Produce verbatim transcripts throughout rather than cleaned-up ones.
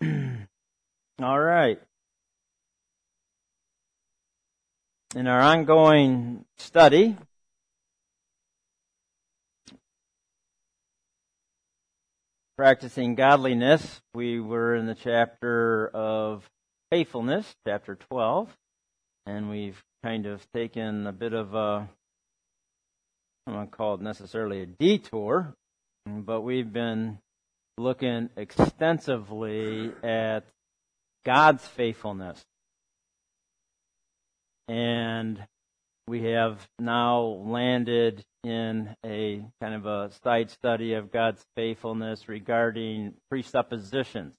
All right. In our ongoing study, practicing godliness, we were in the chapter of faithfulness, chapter twelve, and we've kind of taken a bit of a, I don't want to call it necessarily a detour, but we've been looking extensively at God's faithfulness. And we have now landed in a kind of a side study of God's faithfulness regarding presuppositions.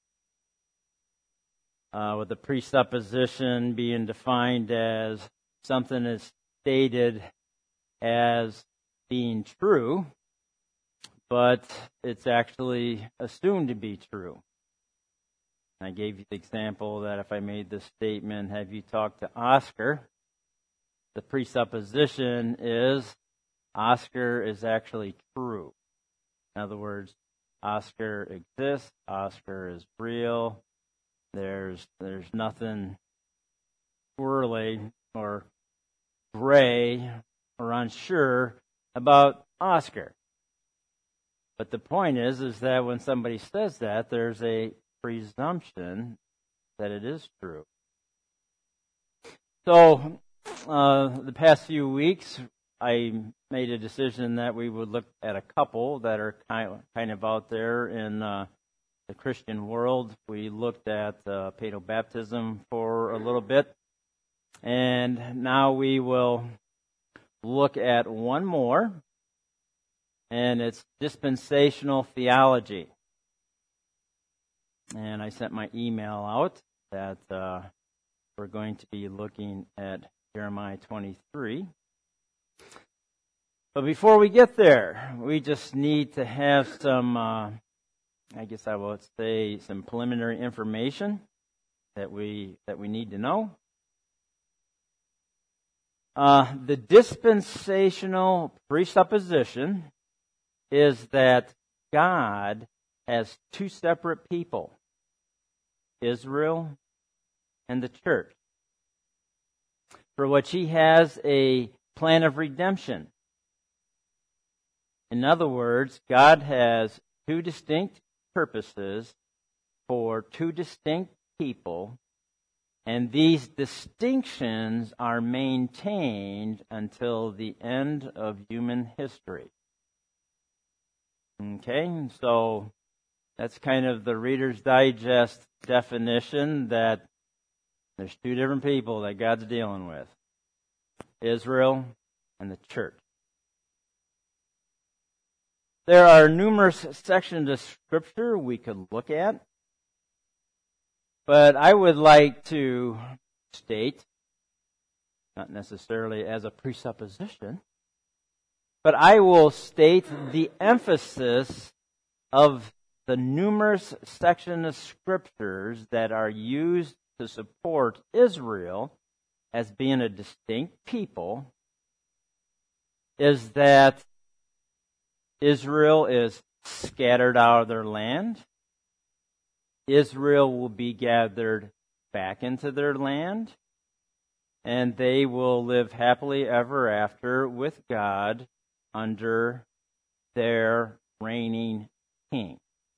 Uh, with the presupposition being defined as something is stated as being true, but it's actually assumed to be true. I gave you the example that if I made this statement, have you talked to Oscar? The presupposition is Oscar is actually true. In other words, Oscar exists, Oscar is real, there's there's nothing swirly or gray or unsure about Oscar. But the point is, is that when somebody says that, there's a presumption that it is true. So, uh, the past few weeks, I made a decision that we would look at a couple that are kind of, kind of out there in uh, the Christian world. We looked at uh, paedobaptism for a little bit, and now we will look at one more, and it's dispensational theology. And I sent my email out that uh, we're going to be looking at Jeremiah twenty-three. But before we get there, we just need to have some, uh, I guess I will say, some preliminary information that we that we need to know. Uh, the dispensational presupposition is that God has two separate people, Israel and the church, for which he has a plan of redemption. In other words, God has two distinct purposes for two distinct people, and these distinctions are maintained until the end of human history. Okay, so that's kind of the Reader's Digest definition that there's two different people that God's dealing with, Israel and the church. There are numerous sections of Scripture we could look at, but I would like to state, not necessarily as a presupposition, but I will state the emphasis of the numerous sections of Scriptures that are used to support Israel as being a distinct people is that Israel is scattered out of their land. Israel will be gathered back into their land, and they will live happily ever after with God under their reigning king.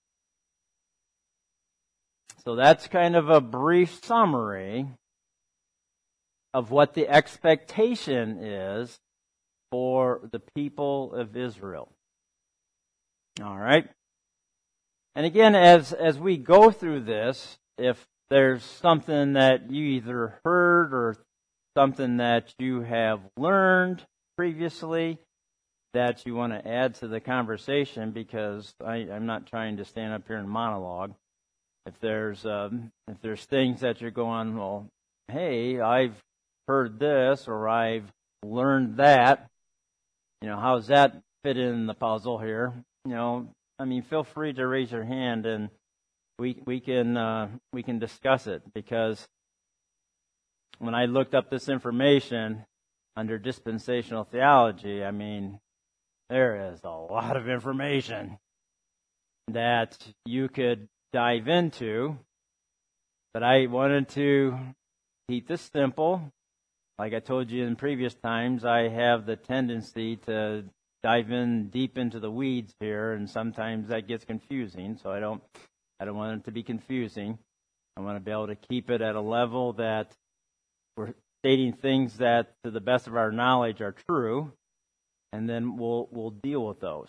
So that's kind of a brief summary of what the expectation is for the people of Israel. All right. And again, as as we go through this, if there's something that you either heard or something that you have learned previously that you want to add to the conversation, because I, I'm not trying to stand up here and monologue. If there's um, if there's things that you're going, well, hey, I've heard this or I've learned that, you know, how's that fit in the puzzle here? You know, I mean, feel free to raise your hand and we we can uh, we can discuss it, because when I looked up this information under dispensational theology, I mean, there is a lot of information that you could dive into But I wanted to keep this simple. Like I told you in previous times, I have the tendency to dive in deep into the weeds here, and sometimes that gets confusing. So I don't, I don't want it to be confusing. I want to be able to keep it at a level that we're stating things that, to the best of our knowledge, are true, and then we'll we'll deal with those.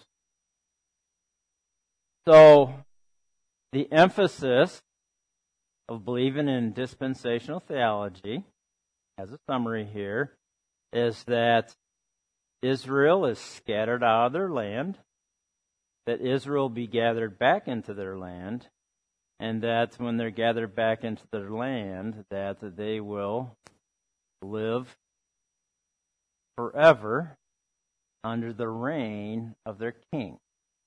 So the emphasis of believing in dispensational theology, as a summary here, is that Israel is scattered out of their land, that Israel will be gathered back into their land, and that when they're gathered back into their land, that they will live forever under the reign of their king.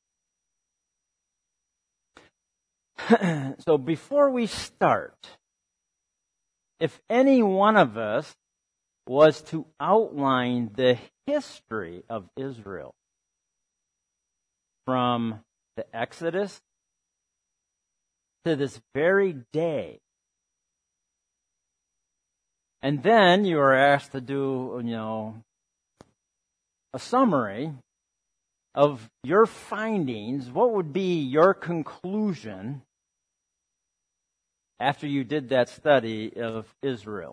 So before we start, if any one of us was to outline the history of Israel from the Exodus to this very day, and then you are asked to do, you know, a summary of your findings, what would be your conclusion after you did that study of Israel?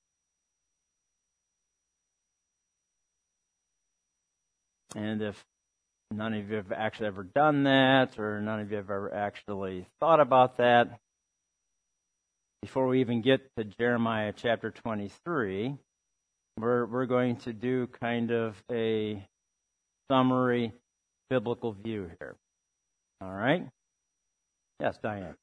And if none of you have actually ever done that, or none of you have ever actually thought about that, before we even get to Jeremiah chapter twenty-three, we're we're going to do kind of a summary biblical view here. All right? Yes, Diane.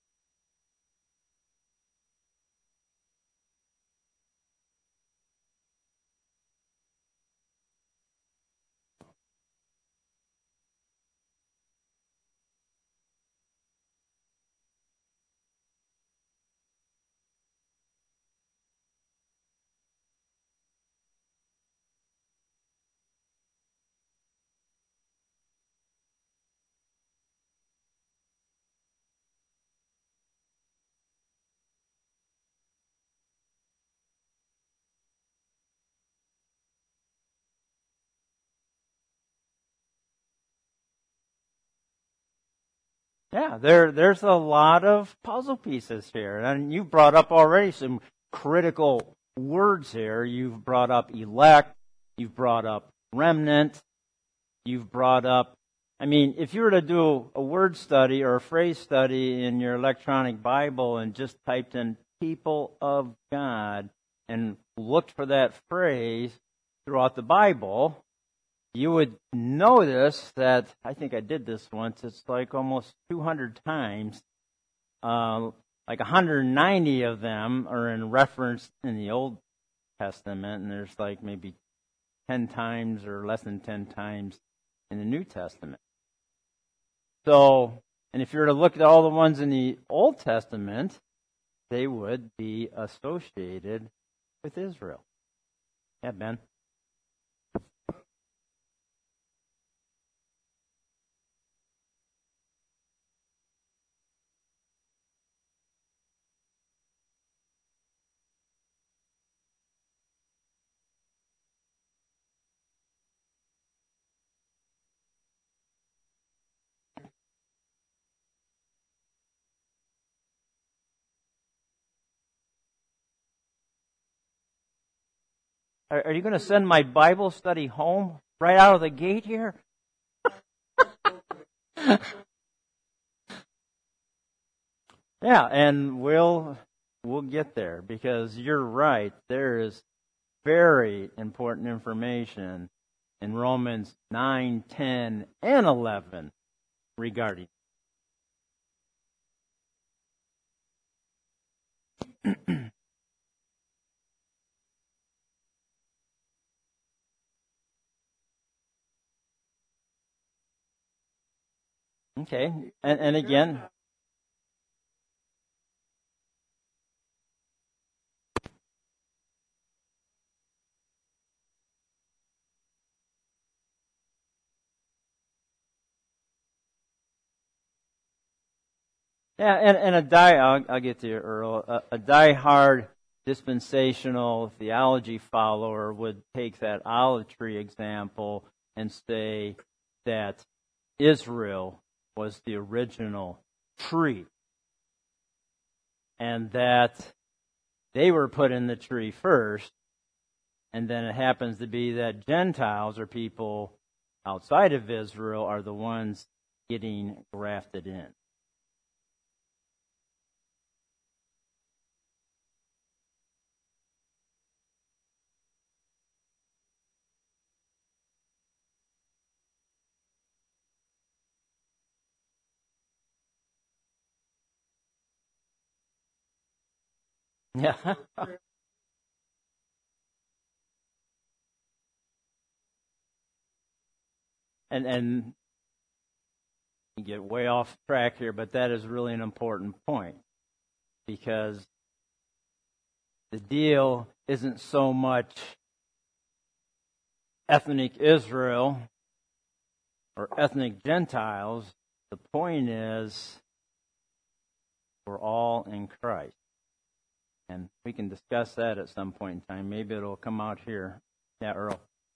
Yeah, there there's a lot of puzzle pieces here. And you brought up already some critical words here. You've brought up elect, you've brought up remnant, you've brought up, I mean, if you were to do a word study or a phrase study in your electronic Bible and just typed in people of God and looked for that phrase throughout the Bible, you would notice that, I think I did this once, it's like almost two hundred times. Uh, like one hundred ninety of them are in reference in the Old Testament, and there's like maybe ten times or less than ten times in the New Testament. So, and if you were to look at all the ones in the Old Testament, they would be associated with Israel. Yeah, Ben? Are, are you going to send my Bible study home right out of the gate here? Yeah, and we'll we'll get there, because you're right. There is very important information in Romans nine, ten, and eleven regarding. Okay, and, and again, Yeah, and, and a die, I'll, I'll get to you, Earl. A, a die-hard dispensational theology follower would take that olive tree example and say that Israel was the original tree, and that they were put in the tree first, and then it happens to be that Gentiles or people outside of Israel are the ones getting grafted in. Yeah. and and you get way off track here, but that is really an important point, because the deal isn't so much ethnic Israel or ethnic Gentiles. The point is we're all in Christ. And we can discuss that at some point in time. Maybe it'll come out here. Yeah, Earl.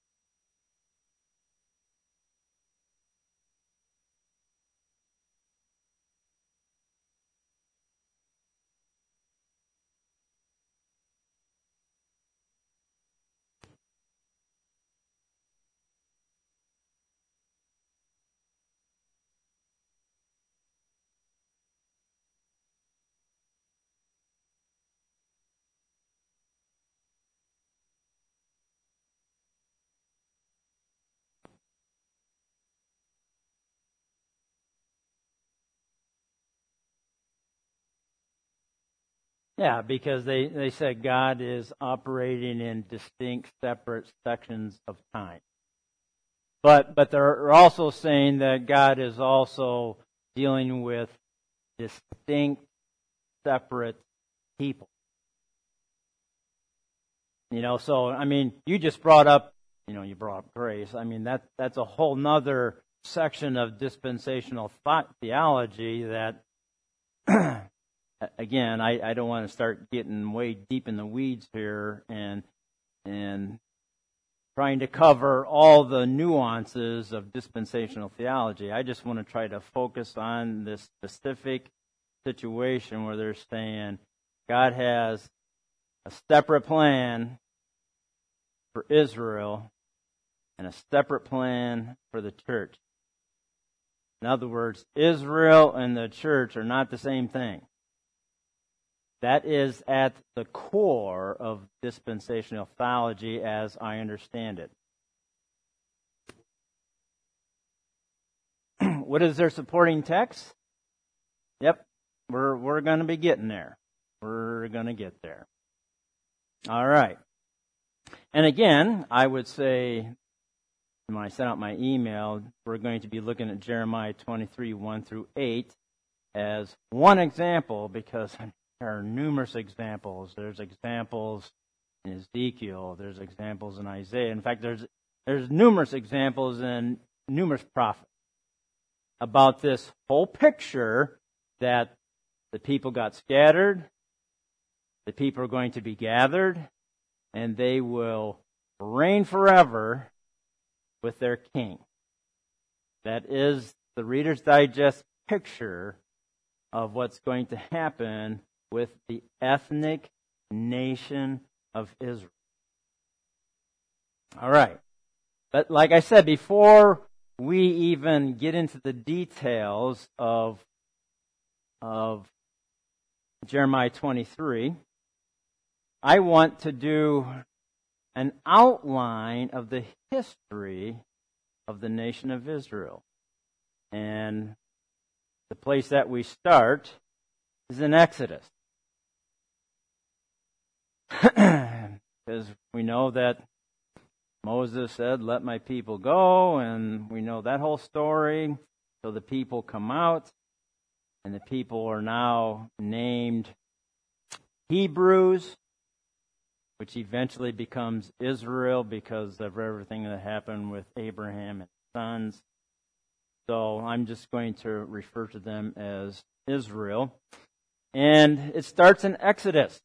Yeah, because they, they said God is operating in distinct, separate sections of time. But but they're also saying that God is also dealing with distinct, separate people. You know, so, I mean, you just brought up, you know, you brought up grace. I mean, that that's a whole nother section of dispensational thought, theology that, again, I, I don't want to start getting way deep in the weeds here and and trying to cover all the nuances of dispensational theology. I just want to try to focus on this specific situation where they're saying God has a separate plan for Israel and a separate plan for the church. In other words, Israel and the church are not the same thing. That is at the core of dispensational theology as I understand it. What is their supporting text? Yep, we're we're going to be getting there. We're going to get there. All right. And again, I would say, when I sent out my email, we're going to be looking at Jeremiah twenty-three, one through eight as one example, because there are numerous examples. There's examples in Ezekiel. There's examples in Isaiah. In fact, there's there's numerous examples in numerous prophets about this whole picture that the people got scattered, the people are going to be gathered, and they will reign forever with their king. That is the Reader's Digest picture of what's going to happen with the ethnic nation of Israel. All right. But like I said, before we even get into the details of, of Jeremiah twenty-three, I want to do an outline of the history of the nation of Israel. And the place that we start is in Exodus. Because we know that Moses said, "Let my people go," and we know that whole story. So the people come out, and the people are now named Hebrews, which eventually becomes Israel because of everything that happened with Abraham and his sons. So I'm just going to refer to them as Israel. And it starts in Exodus.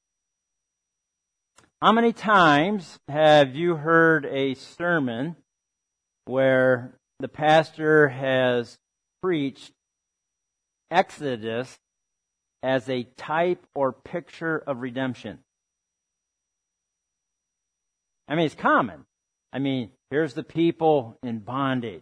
How many times have you heard a sermon where the pastor has preached Exodus as a type or picture of redemption? I mean, it's common. I mean, here's the people in bondage.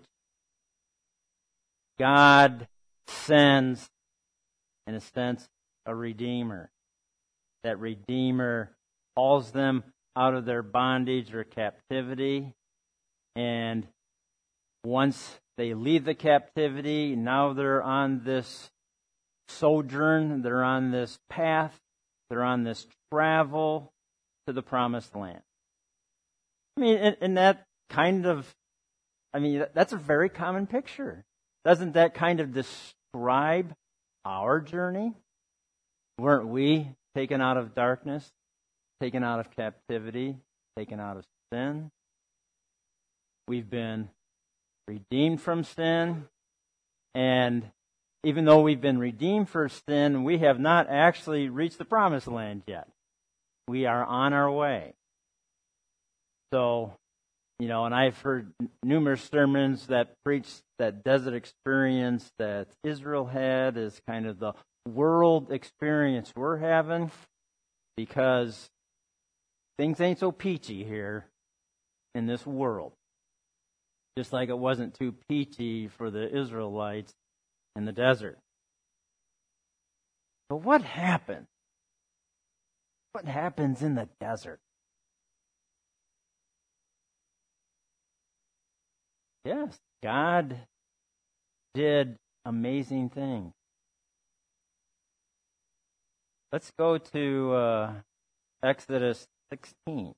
God sends, in a sense, a redeemer. That redeemer calls them out of their bondage or captivity. And once they leave the captivity, now they're on this sojourn, they're on this path, they're on this travel to the promised land. I mean, and, and that kind of, I mean, that's a very common picture. Doesn't that kind of describe our journey? Weren't we taken out of darkness, taken out of captivity, taken out of sin? We've been redeemed from sin, and even though we've been redeemed from sin, we have not actually reached the promised land yet. We are on our way. So, you know, and I've heard numerous sermons that preach that desert experience that Israel had is kind of the world experience we're having, because things ain't so peachy here in this world. Just like it wasn't too peachy for the Israelites in the desert. But what happened? What happens in the desert? Yes, God did amazing things. Let's go to uh, Exodus sixteen.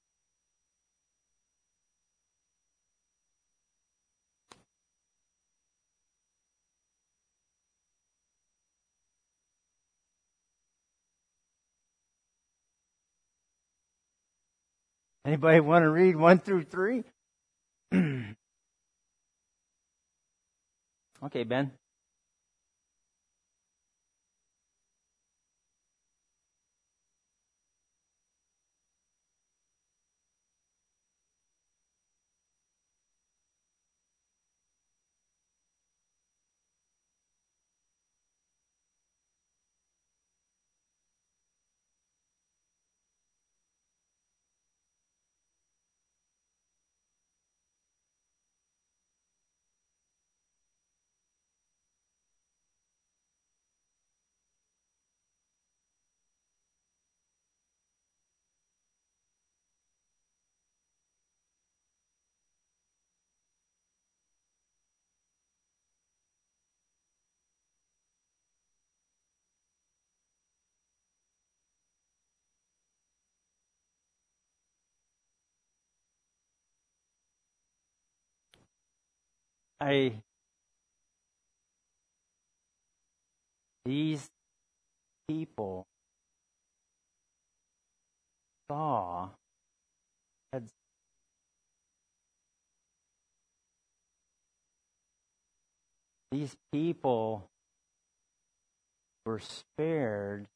Anybody want to read one through three? Okay, Ben. I these people saw had these people were spared.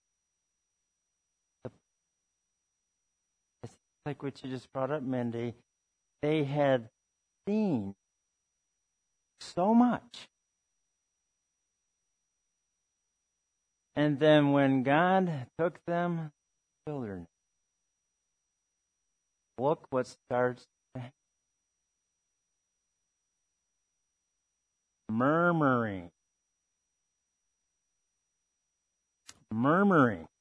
It's like what you just brought up, Mindy. They had seen so much. And then when God took them to the wilderness, look what starts to happen. Murmuring. Murmuring.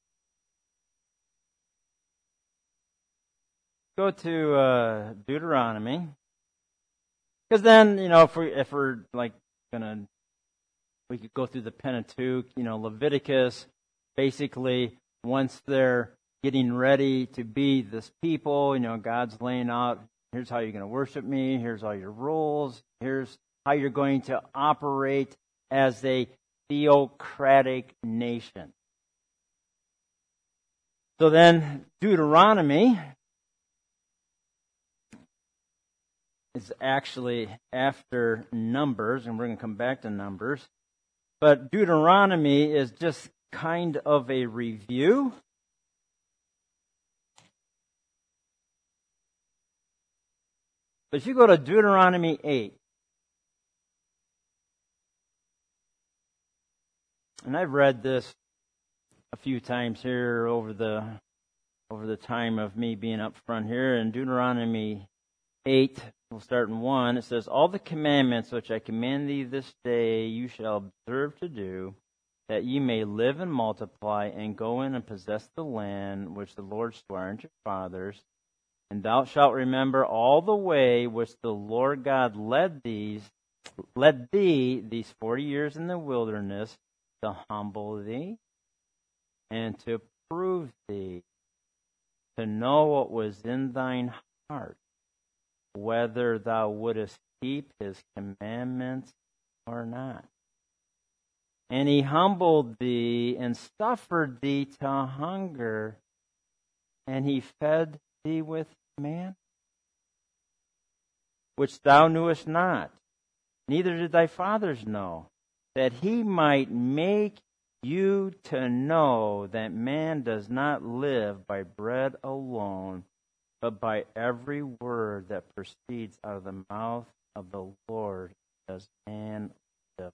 Go to uh, Deuteronomy. Because then, you know, if, we, if we're like going to, we could go through the Pentateuch, you know, Leviticus, basically, once they're getting ready to be this people, you know, God's laying out, here's how you're going to worship me, here's all your rules, here's how you're going to operate as a theocratic nation. So then, Deuteronomy is actually after Numbers, and we're going to come back to Numbers. But Deuteronomy is just kind of a review. But if you go to Deuteronomy eight, and I've read this a few times here over the over the time of me being up front here. In Deuteronomy eight, we'll start in one. It says, "All the commandments which I command thee this day you shall observe to do, that ye may live and multiply, and go in and possess the land which the Lord sware unto your fathers. And thou shalt remember all the way which the Lord God led these, led thee these forty years in the wilderness, to humble thee, and to prove thee, to know what was in thine heart, whether thou wouldest keep his commandments or not. And he humbled thee, and suffered thee to hunger, and he fed thee with man, which thou knewest not, neither did thy fathers know, that he might make you to know that man does not live by bread alone, but by every word that proceeds out of the mouth of the Lord does man live."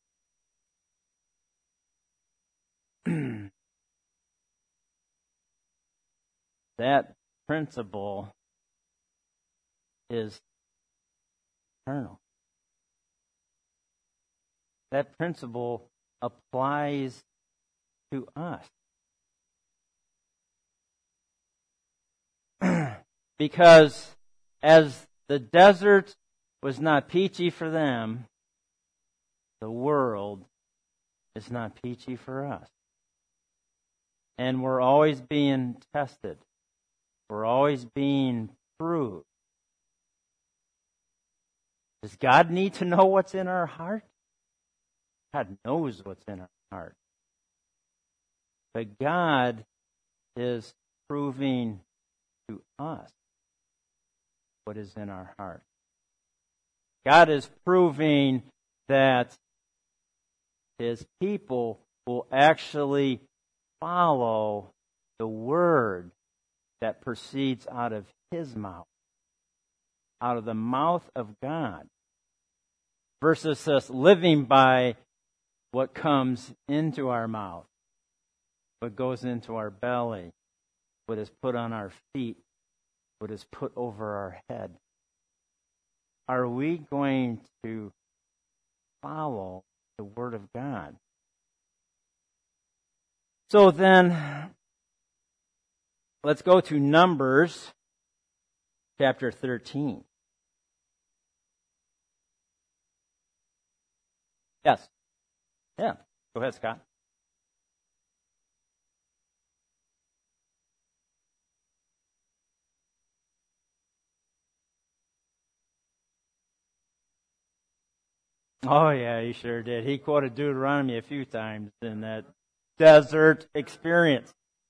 That principle is eternal. That principle applies to us. Because as the desert was not peachy for them, the world is not peachy for us. And we're always being tested. We're always being proved. Does God need to know what's in our heart? God knows what's in our heart. But God is proving to us what is in our heart. God is proving that his people will actually follow the word that proceeds out of his mouth, out of the mouth of God, versus us living by what comes into our mouth, what goes into our belly, what is put on our feet, what is put over our head. Are we going to follow the Word of God? So then, let's go to Numbers chapter thirteen. Yes. Yeah. Go ahead, Scott. Oh, yeah, he sure did. He quoted Deuteronomy a few times in that desert experience.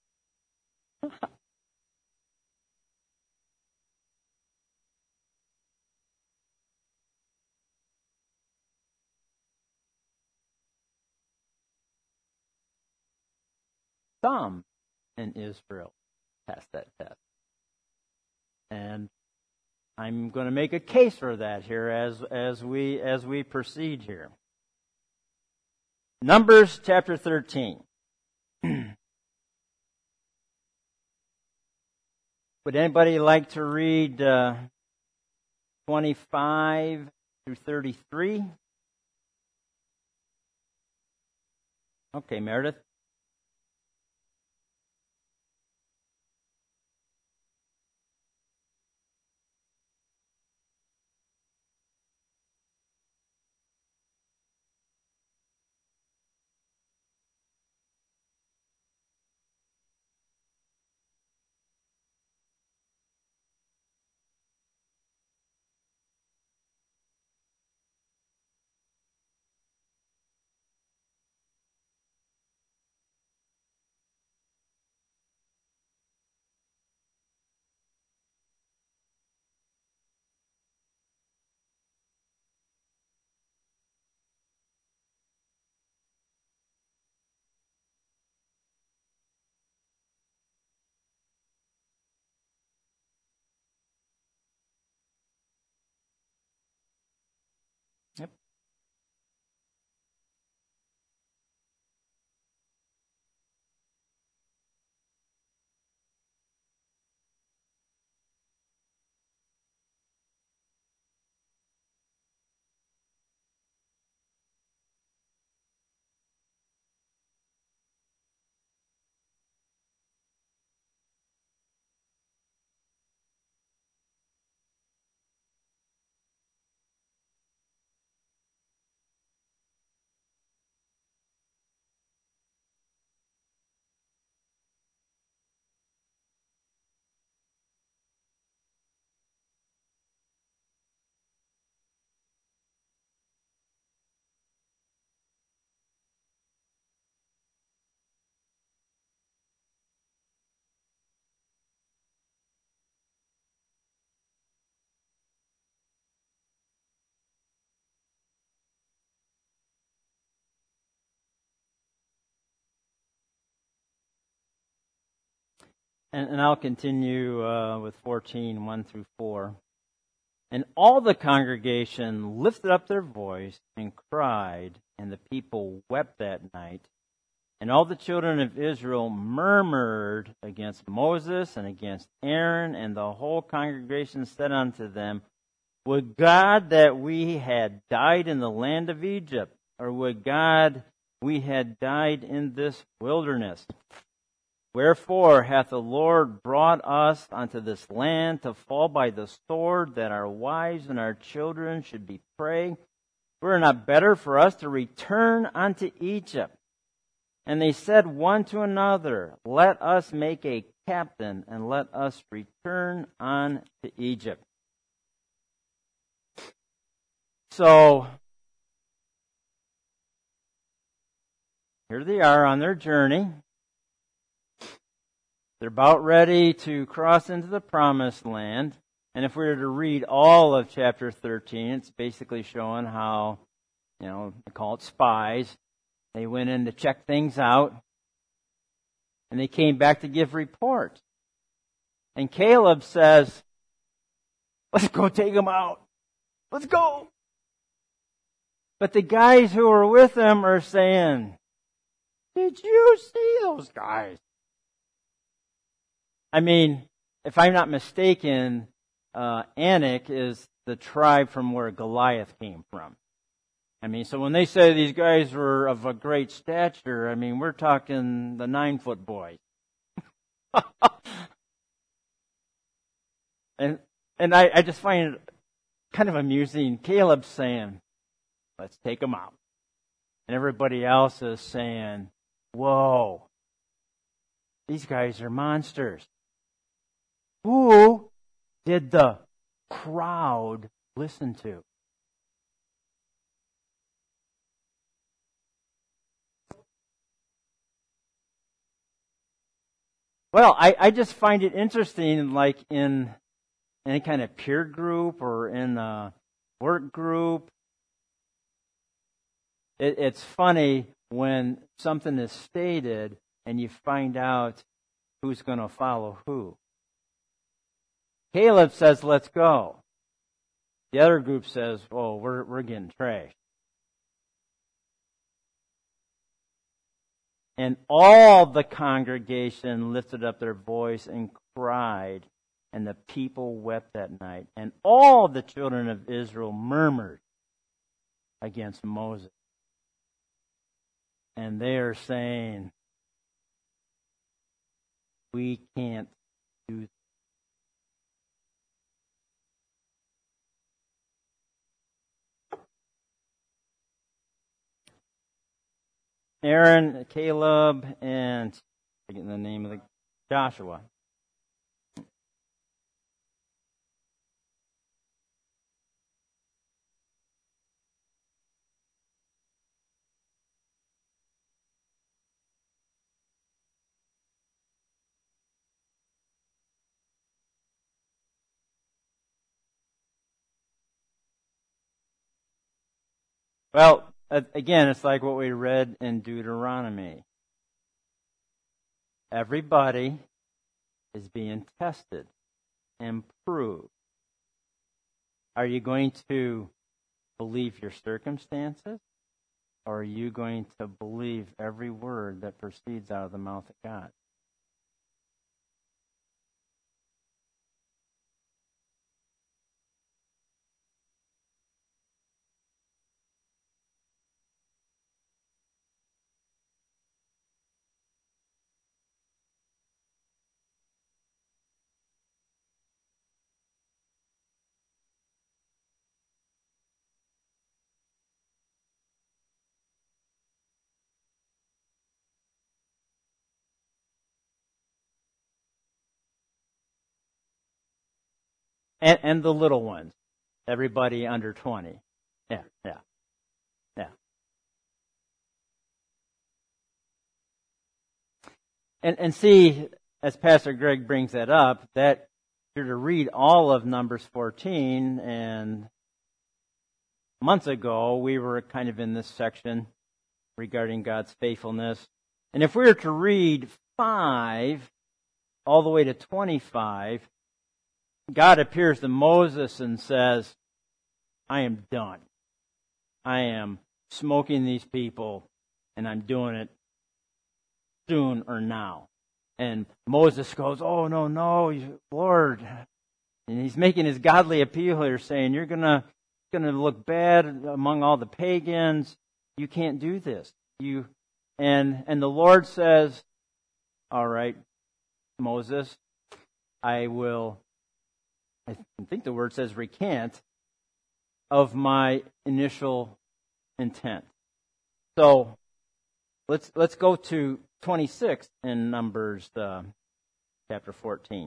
Some in Israel passed that test. And I'm going to make a case for that here as, as we as we proceed here. Numbers chapter thirteen. Would anybody like to read uh, twenty-five through thirty-three? Okay, Meredith. Yep. And, and I'll continue uh, with fourteen, one through four. And all the congregation lifted up their voice and cried, and the people wept that night. And all the children of Israel murmured against Moses and against Aaron, and the whole congregation said unto them, Would God that we had died in the land of Egypt, or would God we had died in this wilderness? Wherefore hath the Lord brought us unto this land to fall by the sword, that our wives and our children should be prey? Were it not better for us to return unto Egypt? And they said one to another, Let us make a captain, and let us return unto Egypt. So, here they are on their journey. They're about ready to cross into the promised land. And if we were to read all of chapter thirteen, it's basically showing how, you know, they call it spies. They went in to check things out. And they came back to give report. And Caleb says, Let's go take them out. Let's go. But the guys who were with him are saying, Did you see those guys? I mean, if I'm not mistaken, uh, Anak is the tribe from where Goliath came from. I mean, so when they say these guys were of a great stature, I mean, we're talking the nine-foot boys. and and I, I just find it kind of amusing. Caleb's saying, Let's take them out. And everybody else is saying, Whoa, these guys are monsters. Who did the crowd listen to? Well, I, I just find it interesting, like in any kind of peer group or in a work group. It, it's funny when something is stated and you find out who's going to follow who. Caleb says, Let's go. The other group says, Oh, we're we're getting trashed. And all the congregation lifted up their voice and cried, and the people wept that night. And all the children of Israel murmured against Moses. And they are saying, We can't do that. Aaron, Caleb, and I get the name of the Joshua. Well, again, it's like what we read in Deuteronomy. Everybody is being tested and proved. Are you going to believe your circumstances? Or are you going to believe every word that proceeds out of the mouth of God? And, and the little ones. Everybody under twenty. Yeah, yeah, yeah. And and see, as Pastor Greg brings that up, that you're to read all of Numbers fourteen, and months ago we were kind of in this section regarding God's faithfulness. And if we were to read five all the way to twenty-five, God appears to Moses and says, I am done. I am smoking these people, and I'm doing it soon or now. And Moses goes, oh, no, no, Lord. And he's making his godly appeal here, saying, you're going to going to look bad among all the pagans. You can't do this. You and and the Lord says, all right, Moses, I will, I think the word says recant of my initial intent. So let's let's go to twenty-six in Numbers uh, chapter fourteen.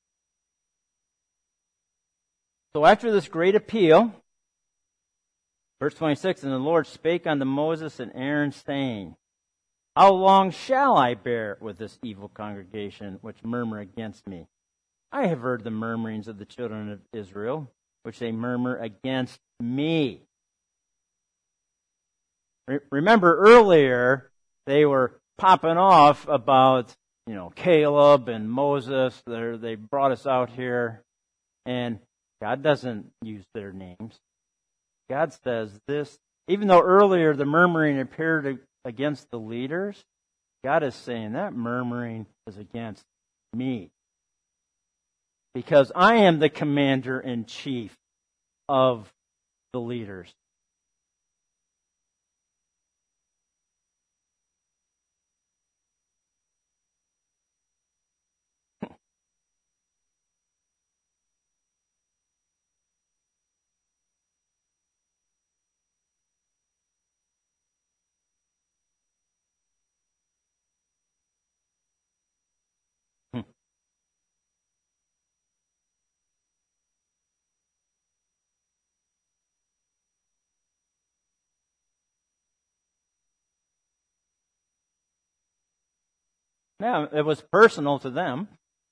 So after this great appeal, verse twenty-six, and the Lord spake unto Moses and Aaron, saying, how long shall I bear with this evil congregation which murmur against me? I have heard the murmurings of the children of Israel, which they murmur against me. Re- remember earlier, they were popping off about, you know, Caleb and Moses. They're, they brought us out here, and God doesn't use their names. God says this, even though earlier the murmuring appeared against the leaders, God is saying that murmuring is against me. Because I am the commander-in-chief of the leaders. Yeah, it was personal to them.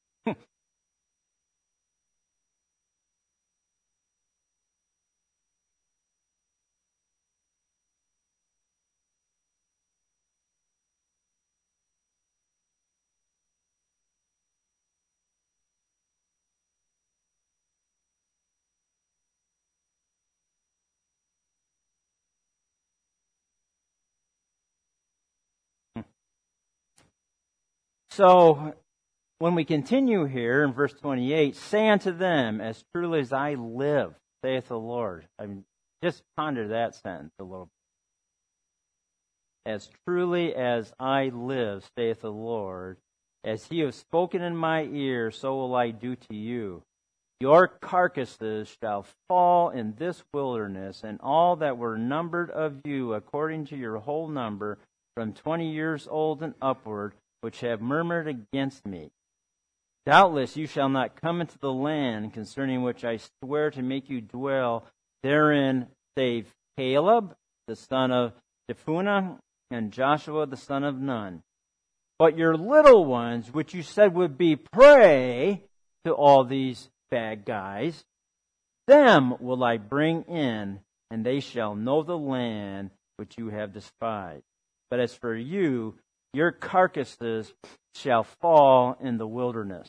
So, when we continue here in verse twenty-eight, say unto them, as truly as I live, saith the Lord. I mean, just ponder that sentence a little bit. As truly as I live, saith the Lord, as he has spoken in my ear, so will I do to you. Your carcasses shall fall in this wilderness, and all that were numbered of you, according to your whole number, from twenty years old and upward, which have murmured against me. Doubtless you shall not come into the land concerning which I swear to make you dwell therein, save Caleb, the son of Jephunneh, and Joshua, the son of Nun. But your little ones, which you said would be prey to all these bad guys, them will I bring in, and they shall know the land which you have despised. But as for you, your carcasses shall fall in the wilderness.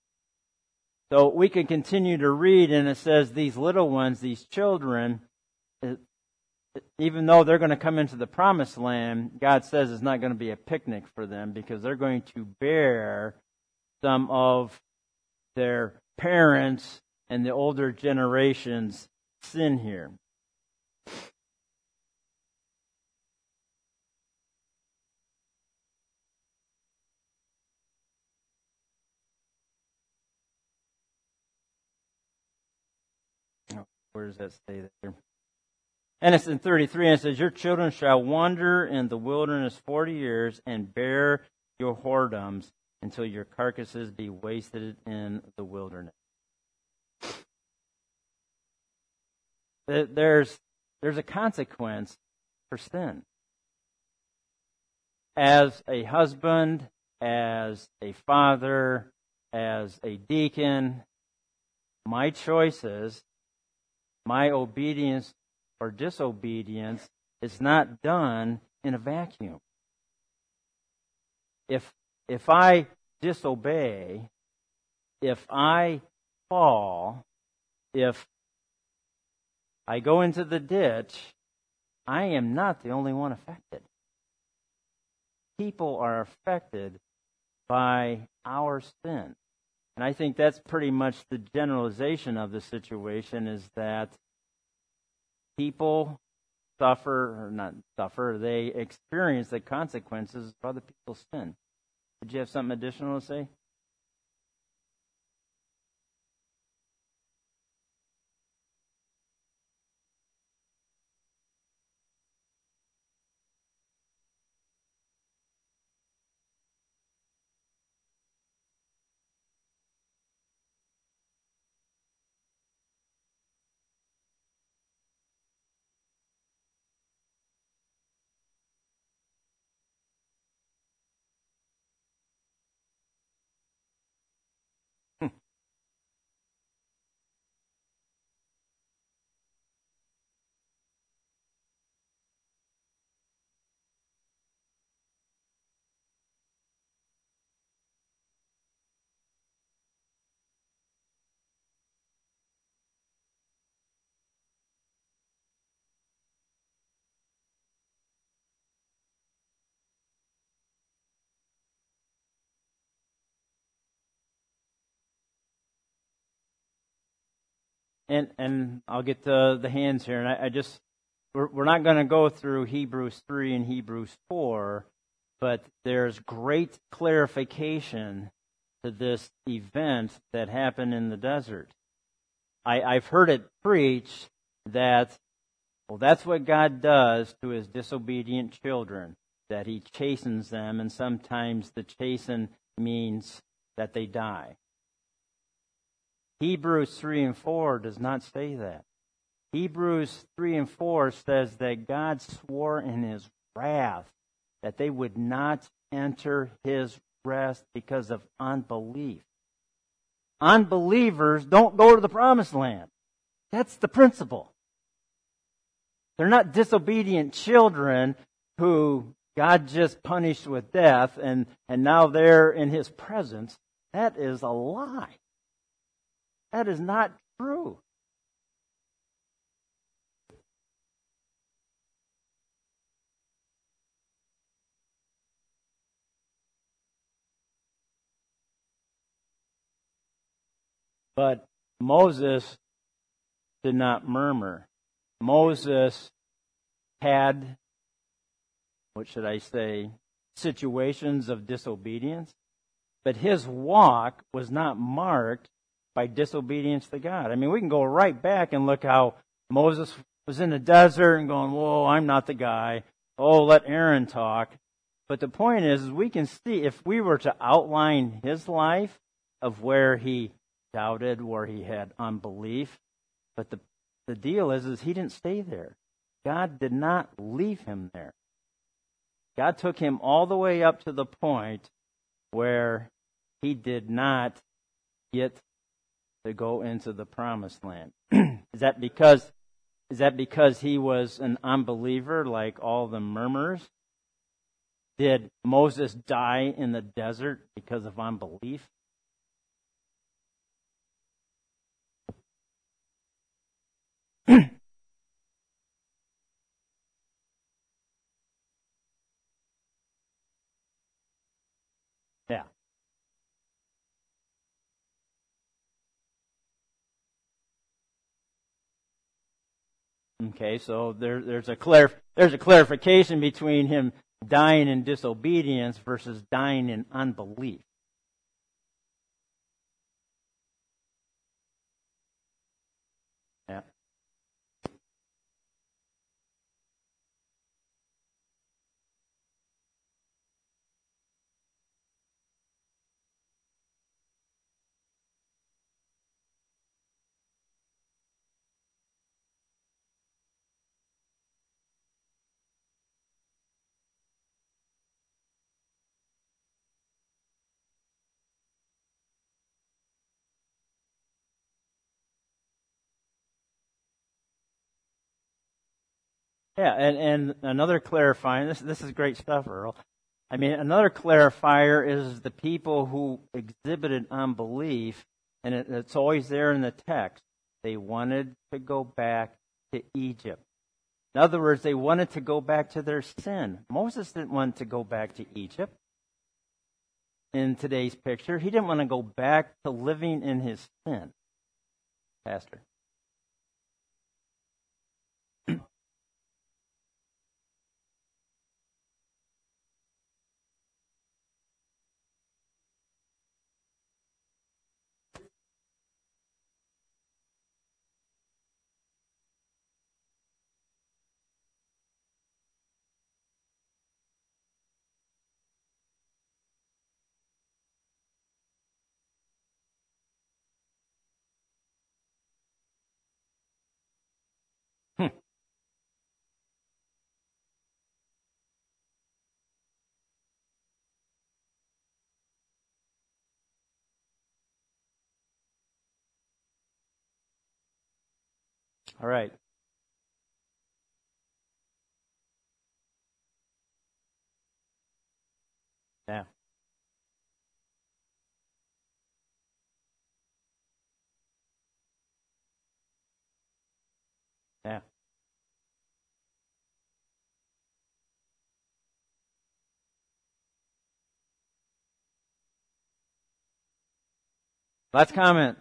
So we can continue to read, and it says these little ones, these children, it, even though they're going to come into the promised land, God says it's not going to be a picnic for them because they're going to bear some of their parents and the older generation's sin here. Where does that say there? And it's in thirty-three, and it says, your children shall wander in the wilderness forty years and bear your whoredoms until your carcasses be wasted in the wilderness. There's, there's a consequence for sin. As a husband, as a father, as a deacon, my choices, my obedience or disobedience is not done in a vacuum. If if I disobey, if I fall, if I go into the ditch, I am not the only one affected. People are affected by our sin. And I think that's pretty much the generalization of the situation, is that people suffer, or not suffer, they experience the consequences of other people's sin. Did you have something additional to say? And and I'll get to the hands here, and I, I just we're, we're not going to go through Hebrews three and Hebrews four, but there's great clarification to this event that happened in the desert. I, I've heard it preached that, well, that's what God does to His disobedient children, that He chastens them, and sometimes the chasten means that they die. Hebrews three and four does not say that. Hebrews three and four says that God swore in His wrath that they would not enter His rest because of unbelief. Unbelievers don't go to the promised land. That's the principle. They're not disobedient children who God just punished with death and, and now they're in His presence. That is a lie. That is not true. But Moses did not murmur. Moses had, what should I say, situations of disobedience, but his walk was not marked by disobedience to God. I mean, we can go right back and look how Moses was in the desert and going, whoa, I'm not the guy. Oh, let Aaron talk. But the point is, is we can see, if we were to outline his life of where he doubted, where he had unbelief, but the, the deal is, is he didn't stay there. God did not leave him there. God took him all the way up to the point where he did not get to go into the promised land. Is that because is that because he was an unbeliever like all the murmurers? Did Moses die in the desert because of unbelief? Okay, so there, there's a clar- there's a clarification between him dying in disobedience versus dying in unbelief. Yeah. Yeah, and, and another clarifying, this this is great stuff, Earl. I mean, another clarifier is the people who exhibited unbelief, and it, it's always there in the text. They wanted to go back to Egypt. In other words, they wanted to go back to their sin. Moses didn't want to go back to Egypt. In today's picture, he didn't want to go back to living in his sin. Pastor. All right. Yeah. Yeah. Last comment.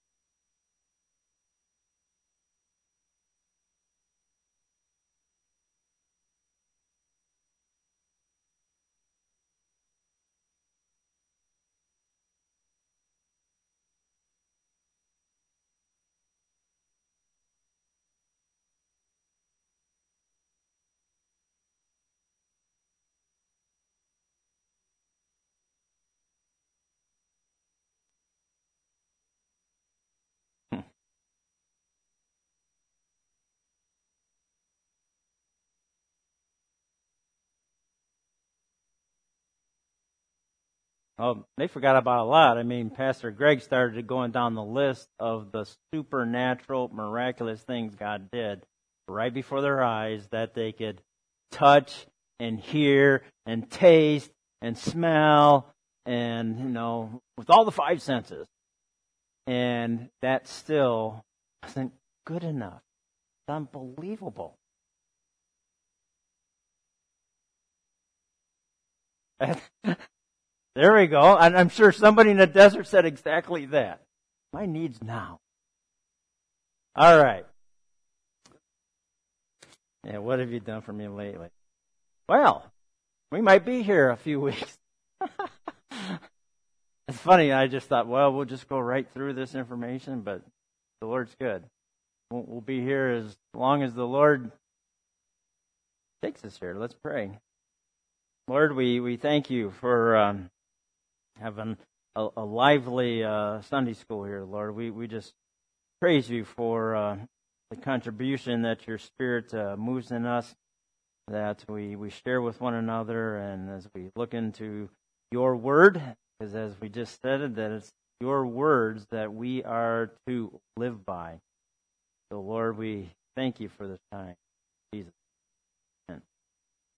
Oh, they forgot about a lot. I mean, Pastor Greg started going down the list of the supernatural, miraculous things God did right before their eyes that they could touch and hear and taste and smell and, you know, with all the five senses. And that still wasn't good enough. It's unbelievable. There we go. And I'm sure somebody in the desert said exactly that. My needs now. All right. Yeah, what have you done for me lately? Well, we might be here a few weeks. It's funny, I just thought, well, we'll just go right through this information, but the Lord's good. We'll, we'll be here as long as the Lord takes us here. Let's pray. Lord, we, we thank you for um, having a, a lively uh, Sunday school here, Lord. We, we just praise you for uh, the contribution that your Spirit uh, moves in us, that we, we share with one another, and as we look into your word, because as we just said, that it's your words that we are to live by. So, Lord, we thank you for this time. Jesus.